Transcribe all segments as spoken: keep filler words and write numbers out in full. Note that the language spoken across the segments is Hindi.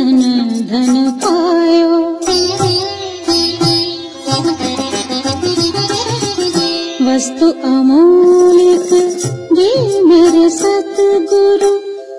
रतन धन पायो। वस्तु अमूल्य दे मेरे सतगुरु,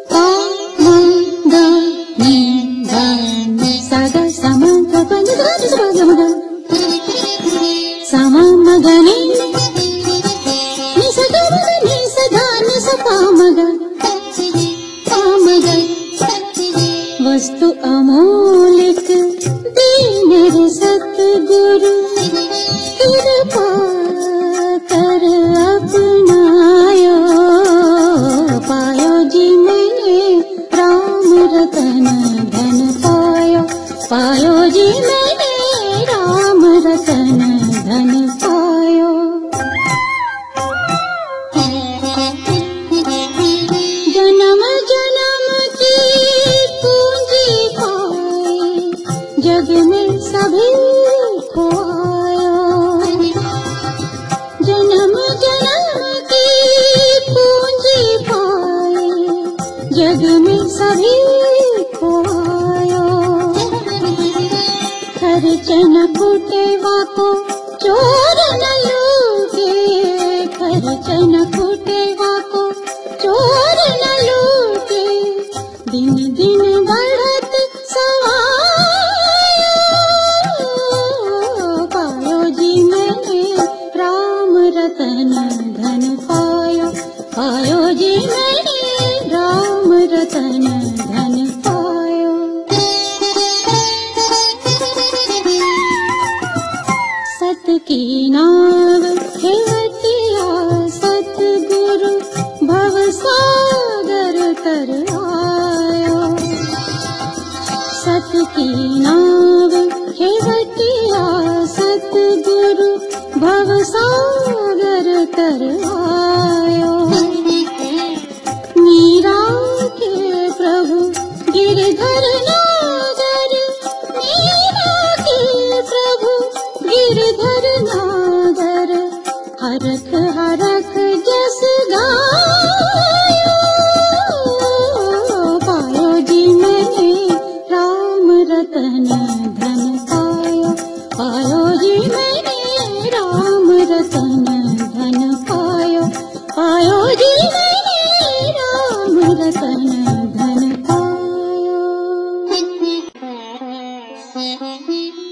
वस्तु अमूल्य दे मेरे सतगुरु, कृपा कर अपनायो। पायो जी मैंने राम रतन धन पायो, पायो जी मैंने राम रतन धन पायो। जन्म जन्म की पूंजी पाए, जग में सभी खोयो। जन्म जन्म की पूंजी पाए, जग में सभी खोयो। खर्च न फूटे वाको चोर न लूटे, खर्च न फूटे वाको चोर न लूटे। दिन दिन बढ़त सवायो, पायो जी मैंने राम रतन धन पायो, पायो जी मैंने राम रतन धन पायो। सत की नाव हेवतिया सतगुरु, भव सागर तर आयो। सत की नाव हेवतिया सतगुरु, भव सागर तर आयो। मीरा के प्रभु गिरधर नागर, मीरा के प्रभु गिरधर नागर, हरख हरख जस गायो। पायो जी मैंने राम रतन धन पायो, पायो जी मैंने राम रतन धन पायो, पायो जी मैंने राम रतन धन पायो।